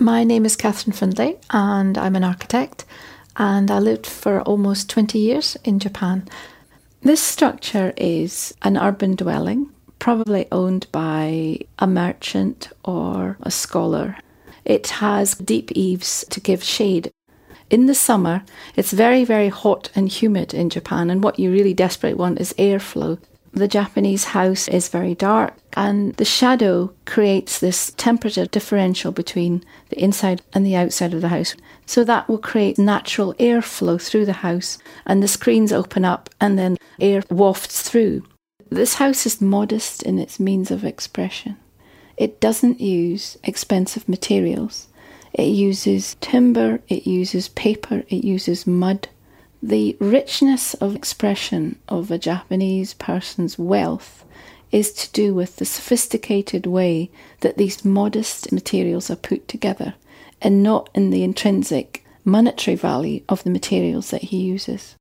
My name is Catherine Findlay and I'm an architect, and I lived for almost 20 years in Japan. This structure is an urban dwelling, probably owned by a merchant or a scholar. It has deep eaves to give shade. In the summer, it's very, very hot and humid in Japan, and what you really desperately want is airflow. The Japanese house is very dark, and the shadow creates this temperature differential between the inside and the outside of the house. So that will create natural airflow through the house, and the screens open up and then air wafts through. This house is modest in its means of expression. It doesn't use expensive materials. It uses timber, it uses paper, it uses mud. The richness of expression of a Japanese person's wealth is to do with the sophisticated way that these modest materials are put together, and not in the intrinsic monetary value of the materials that he uses.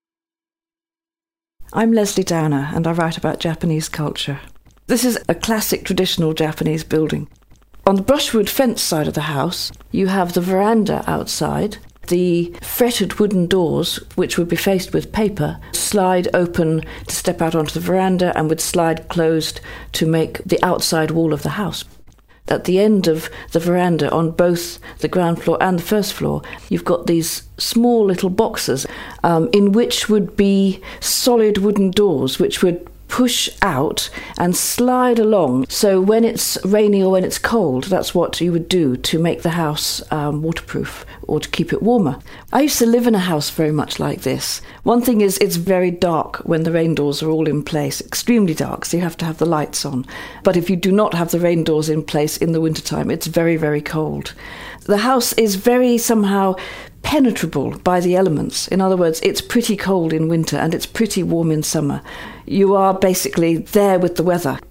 I'm Leslie Downer, and I write about Japanese culture. This is a classic traditional Japanese building. On the brushwood fence side of the house, you have the veranda outside. The fretted wooden doors, which would be faced with paper, slide open to step out onto the veranda and would slide closed to make the outside wall of the house. At the end of the veranda, on both the ground floor and the first floor, you've got these small little boxes in which would be solid wooden doors which would push out and slide along. So when it's rainy or when it's cold, that's what you would do to make the house waterproof or to keep it warmer. I used to live in a house very much like this. One thing is it's very dark when the rain doors are all in place, extremely dark, so you have to have the lights on. But if you do not have the rain doors in place in the wintertime, it's very, very cold. The house is very somehow penetrable by the elements. In other words, it's pretty cold in winter and it's pretty warm in summer. You are basically there with the weather.